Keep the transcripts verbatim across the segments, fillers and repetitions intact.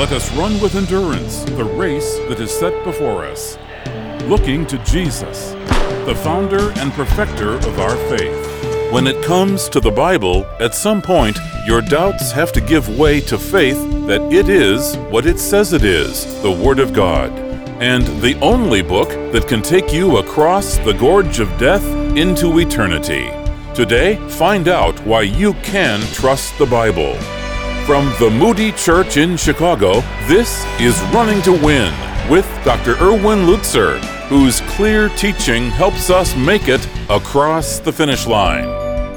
let us run with endurance the race that is set before us, looking to Jesus, the founder and perfecter of our faith. When it comes to the Bible, at some point, your doubts have to give way to faith that it is what it says it is, the Word of God, and the only book that can take you across the gorge of death into eternity. Today, find out why you can trust the Bible. From the Moody Church in Chicago, this is Running to Win with Doctor Erwin Lutzer, whose clear teaching helps us make it across the finish line.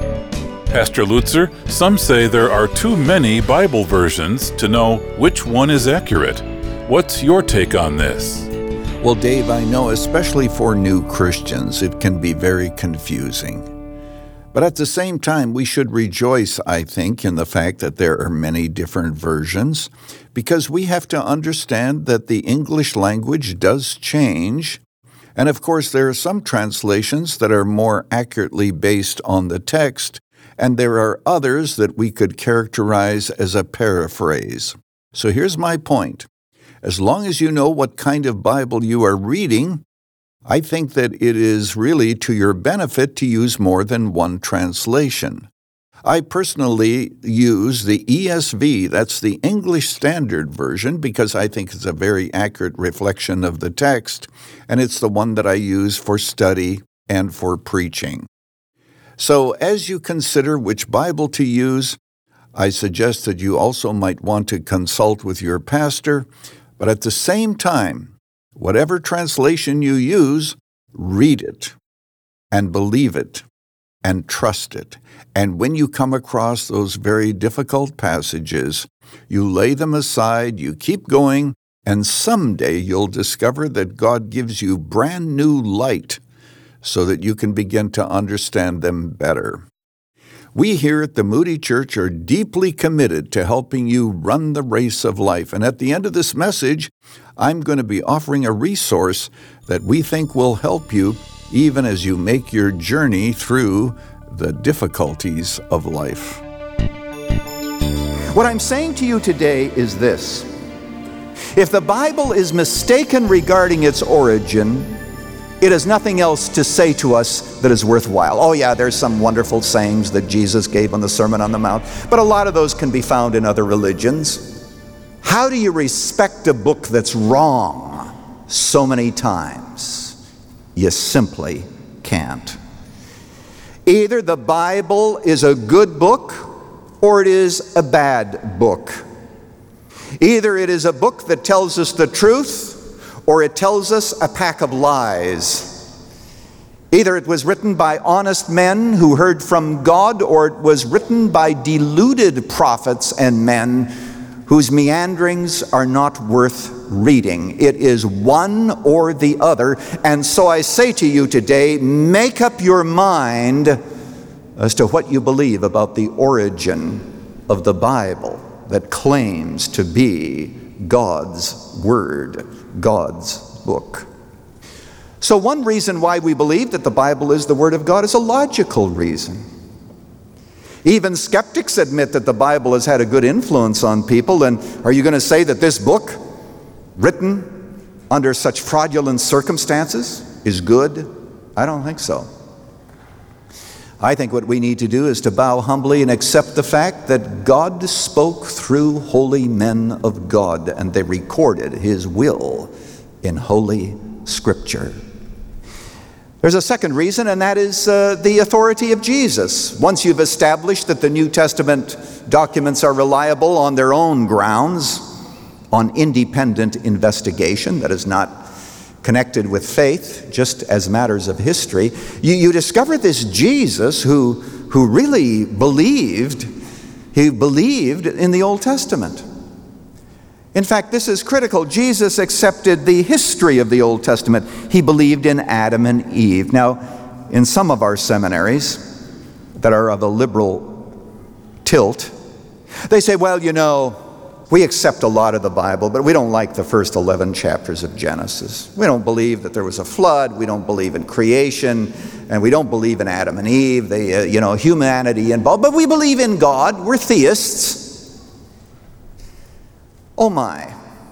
Pastor Lutzer, some say there are too many Bible versions to know which one is accurate. What's your take on this? Well, Dave, I know especially for new Christians, it can be very confusing. But at the same time, we should rejoice, I think, in the fact that there are many different versions, because we have to understand that the English language does change. And of course, there are some translations that are more accurately based on the text, and there are others that we could characterize as a paraphrase. So here's my point. As long as you know what kind of Bible you are reading, I think that it is really to your benefit to use more than one translation. I personally use the E S V, that's the English Standard Version, because I think it's a very accurate reflection of the text, and it's the one that I use for study and for preaching. So as you consider which Bible to use, I suggest that you also might want to consult with your pastor, but at the same time, whatever translation you use, read it and believe it and trust it. And when you come across those very difficult passages, you lay them aside, you keep going, and someday you'll discover that God gives you brand new light so that you can begin to understand them better. We here at the Moody Church are deeply committed to helping you run the race of life. And at the end of this message, I'm going to be offering a resource that we think will help you even as you make your journey through the difficulties of life. What I'm saying to you today is this. If the Bible is mistaken regarding its origin, it has nothing else to say to us that is worthwhile. Oh yeah, there's some wonderful sayings that Jesus gave on the Sermon on the Mount, but a lot of those can be found in other religions. How do you respect a book that's wrong so many times? You simply can't. Either the Bible is a good book or it is a bad book. Either it is a book that tells us the truth or it tells us a pack of lies. Either it was written by honest men who heard from God, or it was written by deluded prophets and men whose meanderings are not worth reading. It is one or the other. And so I say to you today, make up your mind as to what you believe about the origin of the Bible that claims to be God's Word, God's book. So one reason why we believe that the Bible is the Word of God is a logical reason. Even skeptics admit that the Bible has had a good influence on people, and are you going to say that this book, written under such fraudulent circumstances, is good? I don't think so. I think what we need to do is to bow humbly and accept the fact that God spoke through holy men of God, and they recorded His will in Holy Scripture. There's a second reason, and that is uh, the authority of Jesus. Once you've established that the New Testament documents are reliable on their own grounds, on independent investigation that is not connected with faith, just as matters of history, you, you discover this Jesus who, who really believed, he believed in the Old Testament. In fact, this is critical. Jesus accepted the history of the Old Testament. He believed in Adam and Eve. Now, in some of our seminaries that are of a liberal tilt, they say, well, you know, we accept a lot of the Bible, but we don't like the first eleven chapters of Genesis. We don't believe that there was a flood. We don't believe in creation. And we don't believe in Adam and Eve, they, uh, you know, humanity involved. But we believe in God. We're theists. Oh my.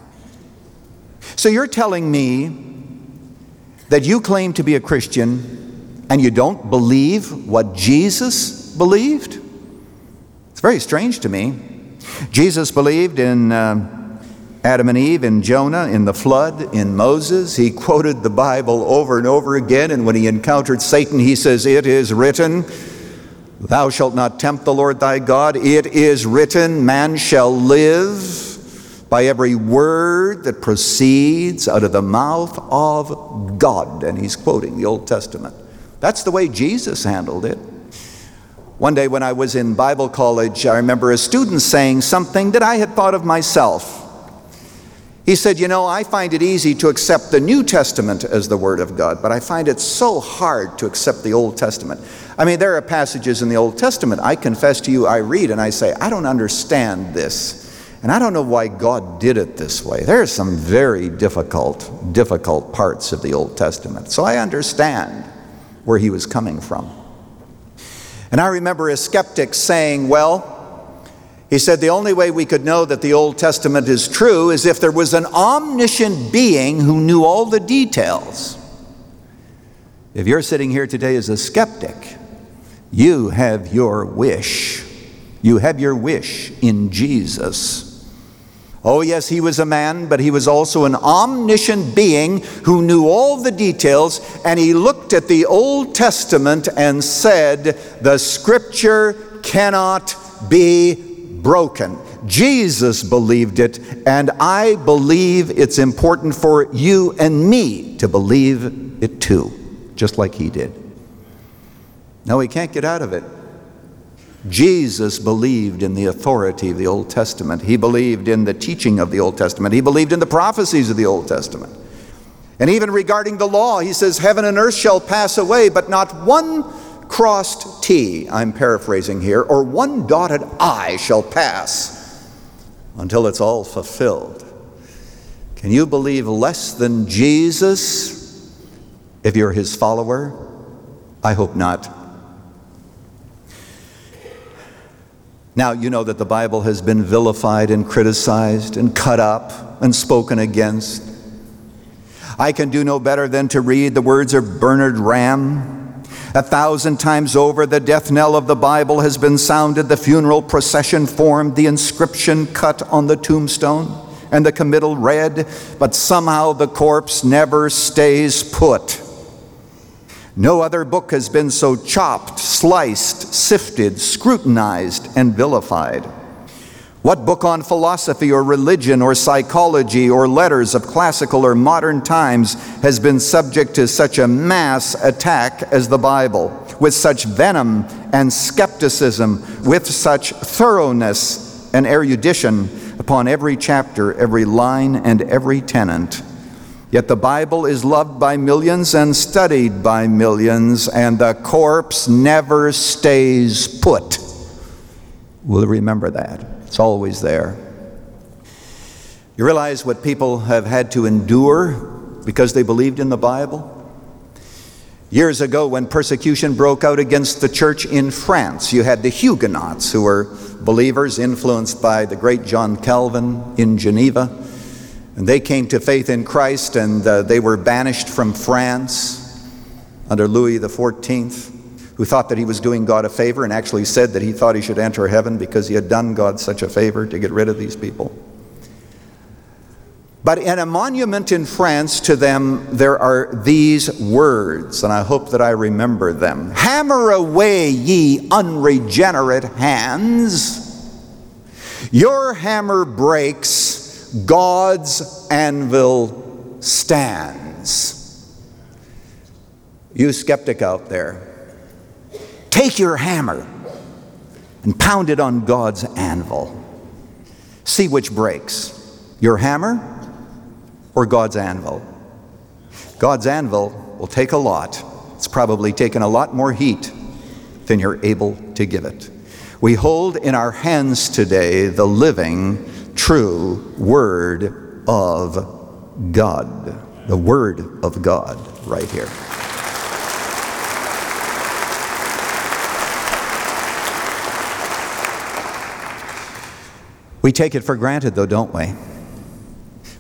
So you're telling me that you claim to be a Christian and you don't believe what Jesus believed? It's very strange to me. Jesus believed in uh, Adam and Eve, in Jonah, in the flood, in Moses. He quoted the Bible over and over again, and when he encountered Satan, he says, "It is written, thou shalt not tempt the Lord thy God. It is written, man shall live by every word that proceeds out of the mouth of God." And he's quoting the Old Testament. That's the way Jesus handled it. One day when I was in Bible college, I remember a student saying something that I had thought of myself. He said, "You know, I find it easy to accept the New Testament as the Word of God, but I find it so hard to accept the Old Testament. I mean, there are passages in the Old Testament, I confess to you, I read and I say, I don't understand this. And I don't know why God did it this way. There are some very difficult, difficult parts of the Old Testament. So I understand where he was coming from." And I remember a skeptic saying, well, he said, the only way we could know that the Old Testament is true is if there was an omniscient being who knew all the details. If you're sitting here today as a skeptic, you have your wish. You have your wish in Jesus. Oh yes, he was a man, but he was also an omniscient being who knew all the details, and he looked at the Old Testament and said, the Scripture cannot be broken. Jesus believed it, and I believe it's important for you and me to believe it too, just like he did. No, we can't get out of it. Jesus believed in the authority of the Old Testament. He believed in the teaching of the Old Testament. He believed in the prophecies of the Old Testament. And even regarding the law, he says, heaven and earth shall pass away, but not one crossed T, I'm paraphrasing here, or one dotted I shall pass until it's all fulfilled. Can you believe less than Jesus if you're his follower? I hope not. Now, you know that the Bible has been vilified and criticized and cut up and spoken against. I can do no better than to read the words of Bernard Ram. A thousand times over, the death knell of the Bible has been sounded, the funeral procession formed, the inscription cut on the tombstone, and the committal read, but somehow the corpse never stays put. No other book has been so chopped, sliced, sifted, scrutinized, and vilified. What book on philosophy or religion or psychology or letters of classical or modern times has been subject to such a mass attack as the Bible, with such venom and skepticism, with such thoroughness and erudition upon every chapter, every line, and every tenant? Yet the Bible is loved by millions and studied by millions, and the corpse never stays put. We'll remember that. It's always there. You realize what people have had to endure because they believed in the Bible? Years ago, when persecution broke out against the church in France, you had the Huguenots, who were believers influenced by the great John Calvin in Geneva. And they came to faith in Christ, and uh, they were banished from France under Louis the fourteenth, who thought that he was doing God a favor and actually said that he thought he should enter heaven because he had done God such a favor to get rid of these people. But in a monument in France to them, there are these words, and I hope that I remember them. Hammer away, ye unregenerate hands. Your hammer breaks, God's anvil stands. You skeptic out there, take your hammer and pound it on God's anvil. See which breaks, your hammer or God's anvil. God's anvil will take a lot. It's probably taken a lot more heat than you're able to give it. We hold in our hands today the living, true Word of God. The Word of God right here. We take it for granted, though, don't we?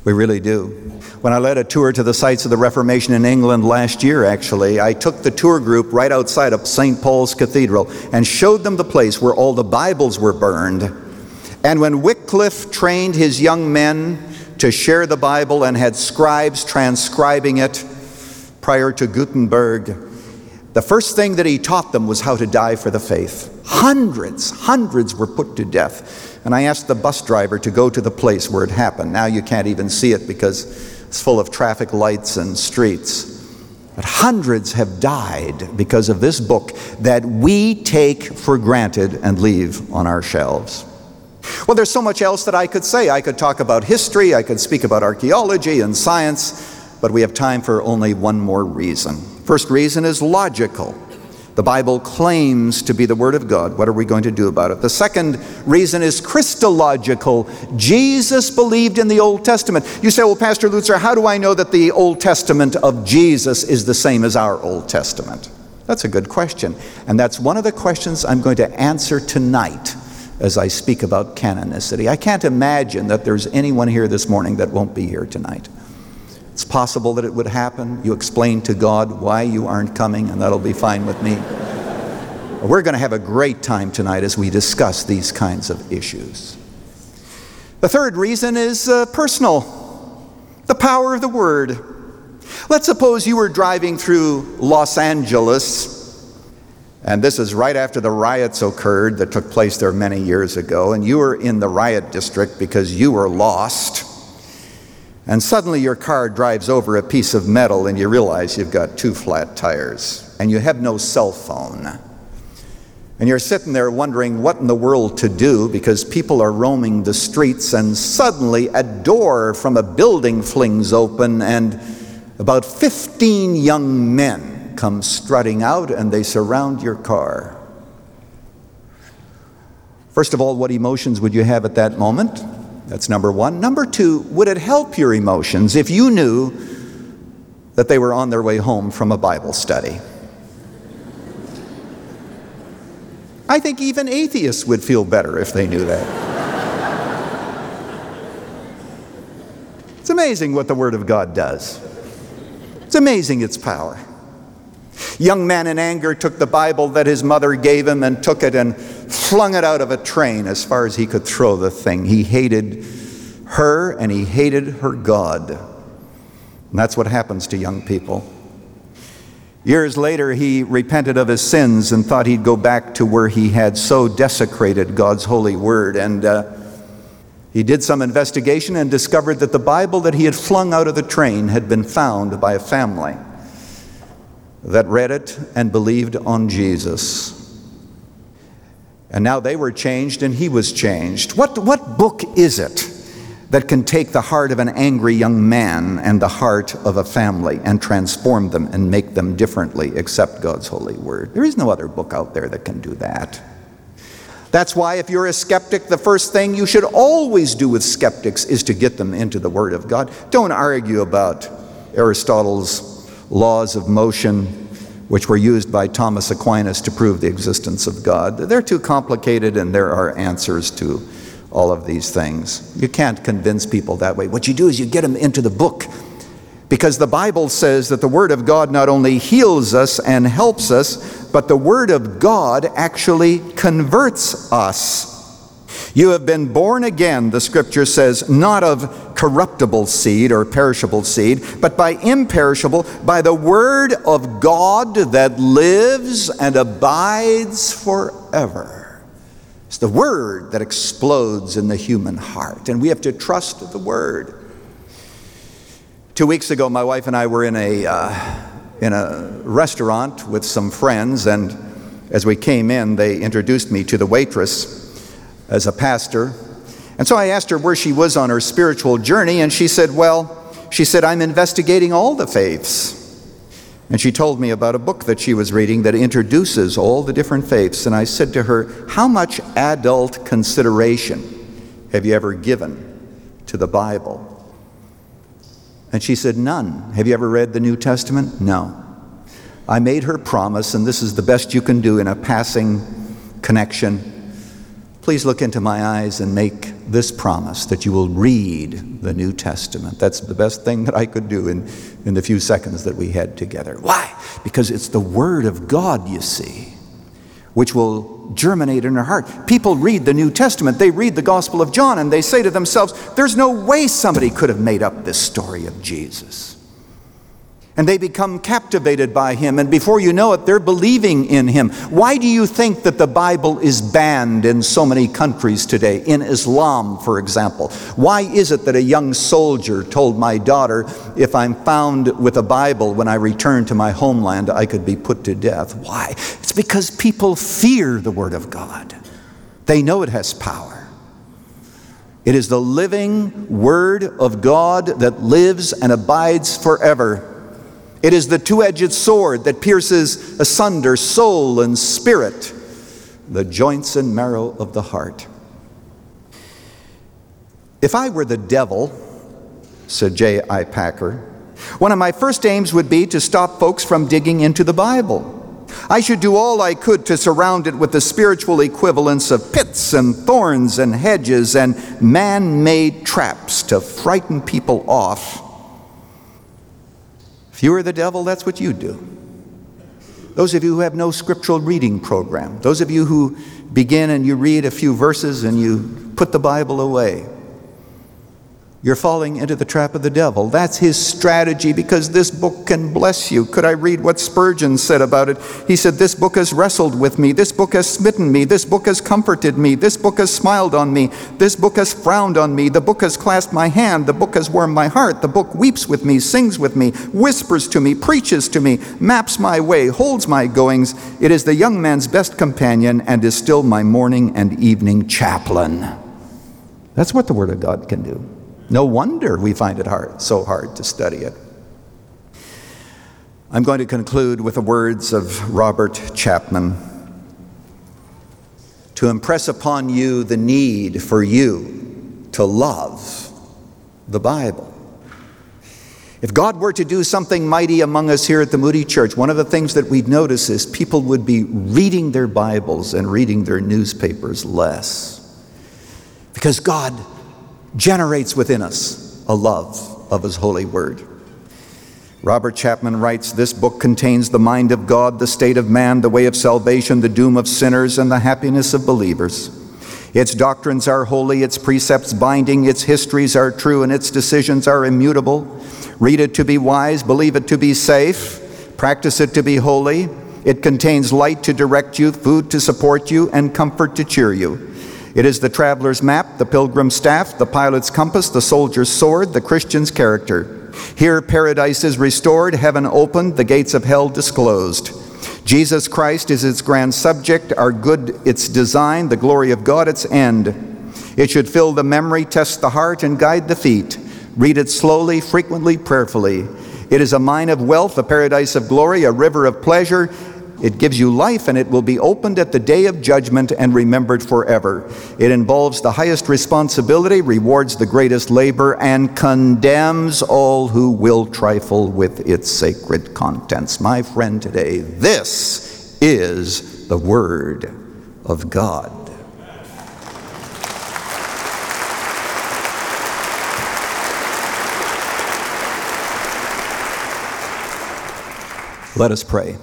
We really do. When I led a tour to the sites of the Reformation in England last year, actually, I took the tour group right outside of Saint Paul's Cathedral and showed them the place where all the Bibles were burned. And when Wycliffe trained his young men to share the Bible and had scribes transcribing it prior to Gutenberg, the first thing that he taught them was how to die for the faith. Hundreds, hundreds were put to death. And I asked the bus driver to go to the place where it happened. Now you can't even see it because it's full of traffic lights and streets. But hundreds have died because of this book that we take for granted and leave on our shelves. Well, there's so much else that I could say. I could talk about history, I could speak about archaeology and science, but we have time for only one more reason. First reason is logical. The Bible claims to be the Word of God. What are we going to do about it? The second reason is Christological. Jesus believed in the Old Testament. You say, well, Pastor Lutzer, how do I know that the Old Testament of Jesus is the same as our Old Testament? That's a good question. And that's one of the questions I'm going to answer tonight as I speak about canonicity. I can't imagine that there's anyone here this morning that won't be here tonight. It's possible that it would happen. You explain to God why you aren't coming, and that'll be fine with me. We're going to have a great time tonight as we discuss these kinds of issues. The third reason is uh, personal. The power of the Word. Let's suppose you were driving through Los Angeles, and this is right after the riots occurred that took place there many years ago, and you were in the riot district because you were lost. And suddenly your car drives over a piece of metal and you realize you've got two flat tires and you have no cell phone. And you're sitting there wondering what in the world to do because people are roaming the streets, and suddenly a door from a building flings open and about fifteen young men come strutting out and they surround your car. First of all, what emotions would you have at that moment? That's number one. Number two, would it help your emotions if you knew that they were on their way home from a Bible study? I think even atheists would feel better if they knew that. It's amazing what the Word of God does. It's amazing its power. Young man in anger took the Bible that his mother gave him and took it and flung it out of a train as far as he could throw the thing. He hated her and he hated her God. And that's what happens to young people. Years later, he repented of his sins and thought he'd go back to where he had so desecrated God's holy word. And uh, he did some investigation and discovered that the Bible that he had flung out of the train had been found by a family that read it and believed on Jesus. And now they were changed and he was changed. What, what book is it that can take the heart of an angry young man and the heart of a family and transform them and make them differently except God's holy word? There is no other book out there that can do that. That's why if you're a skeptic, the first thing you should always do with skeptics is to get them into the Word of God. Don't argue about Aristotle's laws of motion, which were used by Thomas Aquinas to prove the existence of God. They're too complicated, and there are answers to all of these things. You can't convince people that way. What you do is you get them into the book, because the Bible says that the Word of God not only heals us and helps us, but the Word of God actually converts us. You have been born again, the Scripture says, not of corruptible seed or perishable seed, but by imperishable, by the Word of God that lives and abides forever. It's the Word that explodes in the human heart, and we have to trust the Word. Two weeks ago, my wife and I were in a uh, in a restaurant with some friends, and as we came in, they introduced me to the waitress as a pastor. And so I asked her where she was on her spiritual journey, and she said, well, she said, I'm investigating all the faiths. And she told me about a book that she was reading that introduces all the different faiths. And I said to her, how much adult consideration have you ever given to the Bible? And she said, none. Have you ever read the New Testament? No. I made her promise, and this is the best you can do in a passing connection, please look into my eyes and make this promise that you will read the New Testament. That's the best thing that I could do in, in the few seconds that we had together. Why? Because it's the Word of God, you see, which will germinate in our heart. People read the New Testament, they read the Gospel of John, and they say to themselves, there's no way somebody could have made up this story of Jesus. And they become captivated by him, and before you know it, they're believing in him. Why do you think that the Bible is banned in so many countries today? In Islam, for example. Why is it that a young soldier told my daughter, if I'm found with a Bible when I return to my homeland, I could be put to death? Why? It's because people fear the Word of God. They know it has power. It is the living Word of God that lives and abides forever. It is the two-edged sword that pierces asunder soul and spirit, the joints and marrow of the heart. If I were the devil, said J I Packer, one of my first aims would be to stop folks from digging into the Bible. I should do all I could to surround it with the spiritual equivalents of pits and thorns and hedges and man-made traps to frighten people off. If you were the devil, that's what you'd do. Those of you who have no scriptural reading program, those of you who begin and you read a few verses and you put the Bible away, you're falling into the trap of the devil. That's his strategy, because this book can bless you. Could I read what Spurgeon said about it? He said, this book has wrestled with me. This book has smitten me. This book has comforted me. This book has smiled on me. This book has frowned on me. The book has clasped my hand. The book has warmed my heart. The book weeps with me, sings with me, whispers to me, preaches to me, maps my way, holds my goings. It is the young man's best companion and is still my morning and evening chaplain. That's what the Word of God can do. No wonder we find it hard, so hard to study it. I'm going to conclude with the words of Robert Chapman. To impress upon you the need for you to love the Bible. If God were to do something mighty among us here at the Moody Church, one of the things that we'd notice is people would be reading their Bibles and reading their newspapers less. Because God generates within us a love of His holy word. Robert Chapman writes, this book contains the mind of God, the state of man, the way of salvation, the doom of sinners, and the happiness of believers. Its doctrines are holy, its precepts binding, its histories are true, and its decisions are immutable. Read it to be wise, believe it to be safe, practice it to be holy. It contains light to direct you, food to support you, and comfort to cheer you. It is the traveler's map, the pilgrim's staff, the pilot's compass, the soldier's sword, the Christian's character. Here paradise is restored, heaven opened, the gates of hell disclosed. Jesus Christ is its grand subject, our good its design, the glory of God its end. It should fill the memory, test the heart, and guide the feet. Read it slowly, frequently, prayerfully. It is a mine of wealth, a paradise of glory, a river of pleasure. It gives you life, and it will be opened at the day of judgment and remembered forever. It involves the highest responsibility, rewards the greatest labor, and condemns all who will trifle with its sacred contents. My friend, today, this is the Word of God. Let us pray.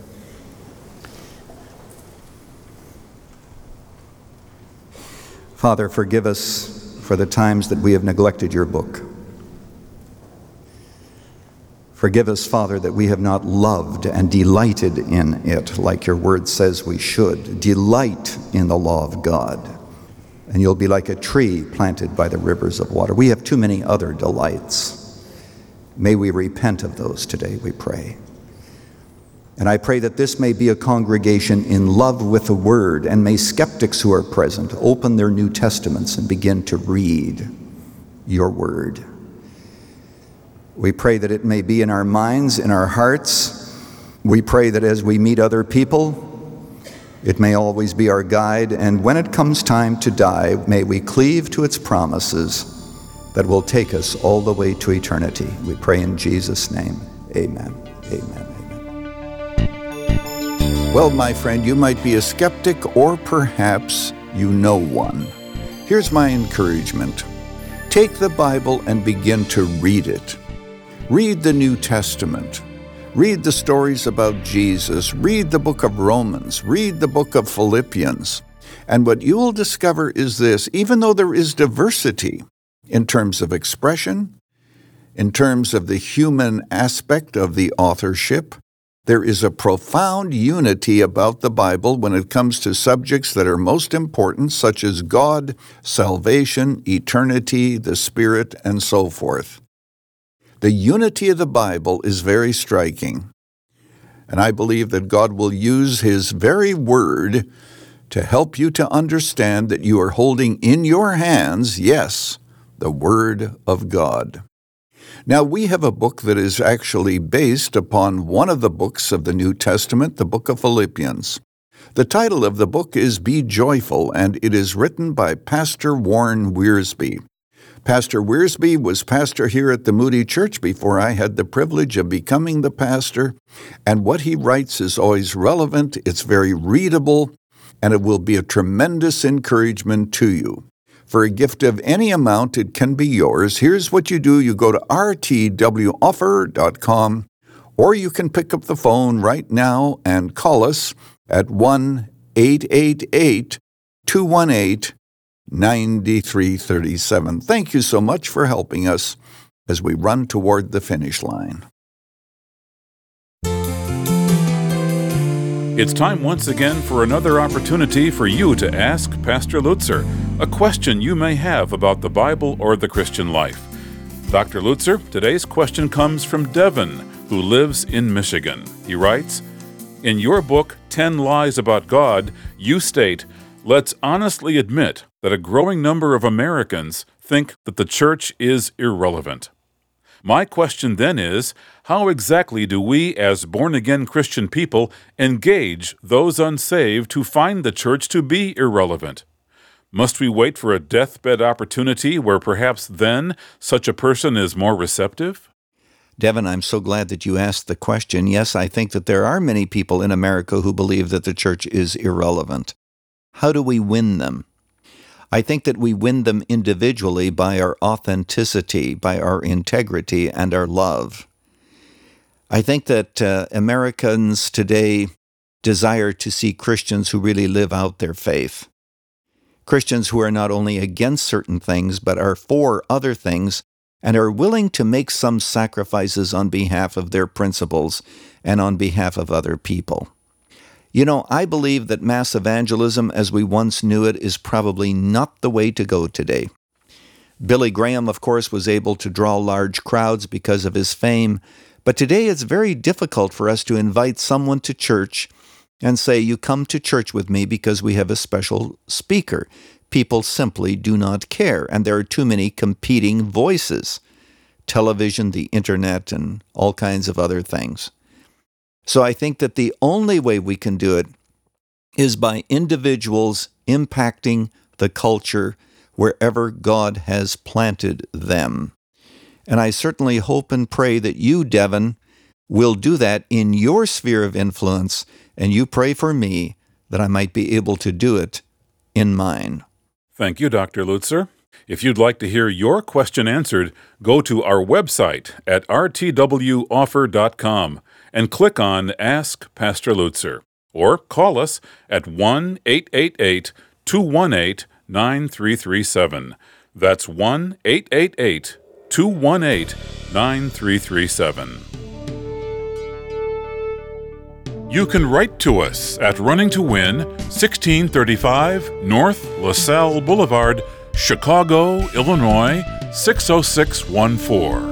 Father, forgive us for the times that we have neglected your book. Forgive us, Father, that we have not loved and delighted in it like your word says we should. Delight in the law of God, and you'll be like a tree planted by the rivers of water. We have too many other delights. May we repent of those today, we pray. And I pray that this may be a congregation in love with the Word, and may skeptics who are present open their New Testaments and begin to read your Word. We pray that it may be in our minds, in our hearts. We pray that as we meet other people, it may always be our guide, and when it comes time to die, may we cleave to its promises that will take us all the way to eternity. We pray in Jesus' name. Amen. Amen. Well, my friend, you might be a skeptic, or perhaps you know one. Here's my encouragement. Take the Bible and begin to read it. Read the New Testament. Read the stories about Jesus. Read the book of Romans. Read the book of Philippians. And what you will discover is this: even though there is diversity in terms of expression, in terms of the human aspect of the authorship, there is a profound unity about the Bible when it comes to subjects that are most important, such as God, salvation, eternity, the Spirit, and so forth. The unity of the Bible is very striking, and I believe that God will use His very word to help you to understand that you are holding in your hands, yes, the Word of God. Now, we have a book that is actually based upon one of the books of the New Testament, the book of Philippians. The title of the book is Be Joyful, and it is written by Pastor Warren Wiersbe. Pastor Wiersbe was pastor here at the Moody Church before I had the privilege of becoming the pastor, and what he writes is always relevant, it's very readable, and it will be a tremendous encouragement to you. For a gift of any amount, it can be yours. Here's what you do. You go to r t w offer dot com, or you can pick up the phone right now and call us at one eight eight eight, two one eight, nine three three seven. Thank you so much for helping us as we run toward the finish line. It's time once again for another opportunity for you to ask Pastor Lutzer a question you may have about the Bible or the Christian life. Doctor Lutzer, today's question comes from Devin, who lives in Michigan. He writes, "In your book, ten Lies About God, you state, let's honestly admit that a growing number of Americans think that the church is irrelevant. My question then is, how exactly do we as born-again Christian people engage those unsaved who find the church to be irrelevant? Must we wait for a deathbed opportunity where perhaps then such a person is more receptive?" Devin, I'm so glad that you asked the question. Yes, I think that there are many people in America who believe that the church is irrelevant. How do we win them? I think that we win them individually by our authenticity, by our integrity, and our love. I think that uh, Americans today desire to see Christians who really live out their faith. Christians who are not only against certain things, but are for other things, and are willing to make some sacrifices on behalf of their principles and on behalf of other people. You know, I believe that mass evangelism as we once knew it is probably not the way to go today. Billy Graham, of course, was able to draw large crowds because of his fame, but today it's very difficult for us to invite someone to church and say, you come to church with me because we have a special speaker. People simply do not care, and there are too many competing voices. Television, the internet, and all kinds of other things. So I think that the only way we can do it is by individuals impacting the culture wherever God has planted them. And I certainly hope and pray that you, Devin, will do that in your sphere of influence, and you pray for me that I might be able to do it in mine. Thank you, Doctor Lutzer. If you'd like to hear your question answered, go to our website at r t w offer dot com and click on Ask Pastor Lutzer, or call us at one eight eight eight, two one eight, nine three three seven. That's one eight eight eight, two one eight, nine three three seven. You can write to us at Running to Win, sixteen thirty-five North LaSalle Boulevard, Chicago, Illinois, six oh six one four.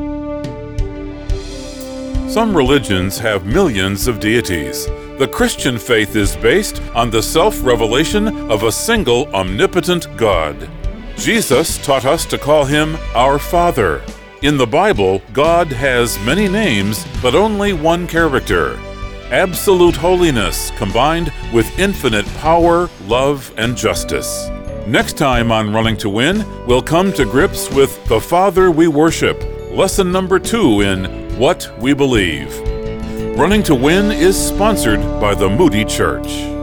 Some religions have millions of deities. The Christian faith is based on the self-revelation of a single omnipotent God. Jesus taught us to call him our Father. In the Bible, God has many names, but only one character: absolute holiness combined with infinite power, love, and justice. Next time on Running to Win, we'll come to grips with the Father we worship, lesson number two in What We Believe. Running to Win is sponsored by the Moody Church.